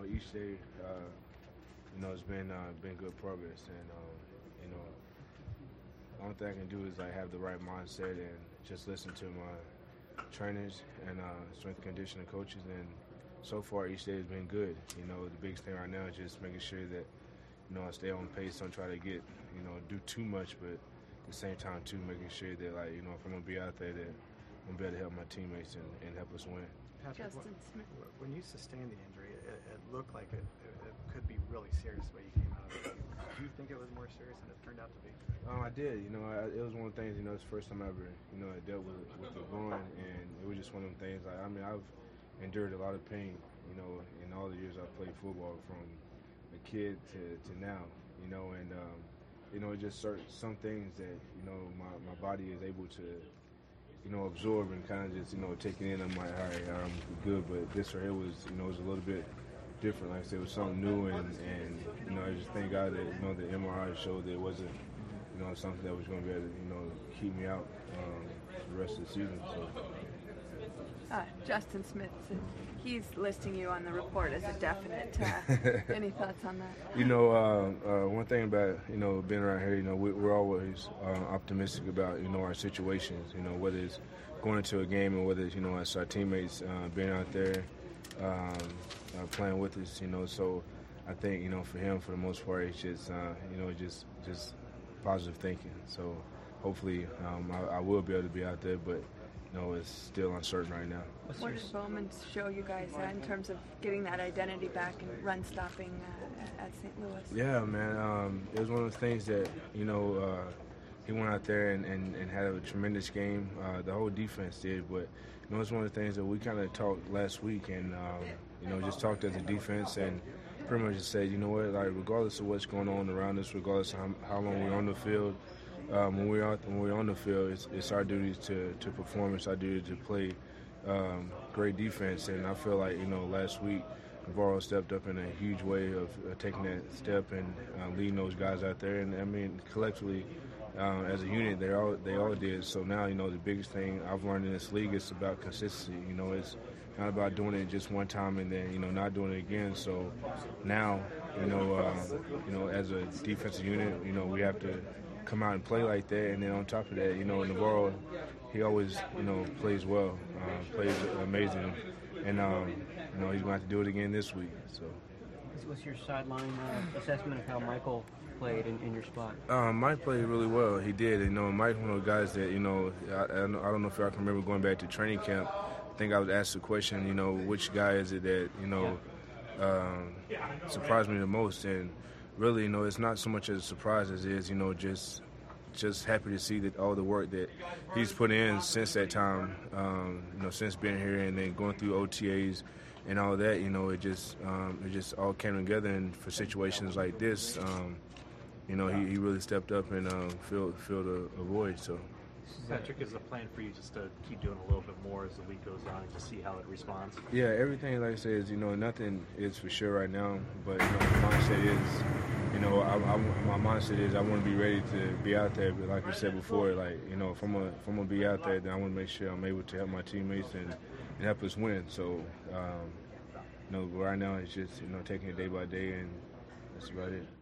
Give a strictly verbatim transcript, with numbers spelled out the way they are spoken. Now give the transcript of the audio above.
know, each day, uh, you know, it's been uh, been good progress, and um, you know, the only thing I can do is like have the right mindset and just listen to my trainers and uh, strength and conditioning coaches. And so far, each day has been good. You know, the biggest thing right now is just making sure that you know I stay on pace, don't try to get you know do too much, but at the same time too making sure that like you know if I'm gonna be out there, that I'm better to help my teammates and, and help us win. Patrick, Justin Smith. when you sustained the injury, it, it looked like it, it, it could be really serious the way you came out of it. Do you think it was more serious than it turned out to be? Um, I did. You know, I, it was one of the things. You know, it's the first time I ever, you know, I dealt with with the groin, and it was just one of them things. Like, I mean, I've endured a lot of pain. You know, in all the years I've played football, from a kid to, to now. You know, and um, you know, just certain some things that you know my, my body is able to, you know, absorb and kind of just you know take it in. I'm like, all right, I'm good. But this right here was, you know, it was a little bit different. Like I said, it was something new, and, and you know, I just thank God that you know the M R I showed that it wasn't. You know, something that was going to be able to, you know, keep me out um, the rest of the season. So. Uh, Justin Smith, he's listing you on the report as a definite. Uh, any thoughts on that? You know, uh, uh, one thing about, you know, being around here, you know, we, we're always uh, optimistic about, you know, our situations, you know, whether it's going into a game or whether it's, you know, it's our teammates uh, being out there um, uh, playing with us, you know. So I think, you know, for him, for the most part, it's just, uh, you know, just just – positive thinking. So hopefully um, I, I will be able to be out there, but you know it's still uncertain right now. What did Bowman show you guys uh, in terms of getting that identity back and run stopping uh, at Saint Louis? Yeah, man. Um, it was one of those things that you know uh, he went out there and, and, and had a tremendous game. Uh, the whole defense did, but you know it's one of the things that we kind of talked last week, and um, you know just talked as a defense and. Pretty much just said, you know what, like regardless of what's going on around us, regardless of how, how long we're on the field, um, when we're out, when we're on the field, it's, it's our duty to, to perform. It's our duty to play um, great defense. And I feel like you know last week, Navarro stepped up in a huge way of uh, taking that step and uh, leading those guys out there. And I mean, collectively, um, as a unit, they all they all did. So now, you know, the biggest thing I've learned in this league is about consistency. You know, it's not about doing it just one time and then you know not doing it again. So now, you know, uh, you know, as a defensive unit, you know, we have to come out and play like that. And then on top of that, you know, Navarro, he always you know plays well, uh, plays amazing, and um, you know he's going to have to do it again this week. So. What's your sideline uh, assessment of how Michael played in, in your spot? Um, Mike played really well. He did. You know, Mike's one of the guys that, you know, I, I don't know if y'all can remember going back to training camp. I think I was asked the question, you know, which guy is it that, you know, um, surprised me the most? And really, you know, it's not so much as a surprise as it is, you know, just just happy to see that all the work that he's put in since that time, um, you know, since being here and then going through O T As and all that, you know, it just um, it just all came together. And for situations like this, um, you know, he, he really stepped up and uh, filled filled a, a void. So, Patrick, is the plan for you just to keep doing a little bit more as the week goes on and just see how it responds? Yeah, everything, like I said, is, you know, nothing is for sure right now. But you know, my mindset is, you know, I, I, my mindset is I want to be ready to be out there. But like I said before, like you know, if I'm gonna if I'm gonna be out there, then I want to make sure I'm able to help my teammates and. and help us win. So, um, you know, right now it's just, you know, taking it day by day, and that's about it.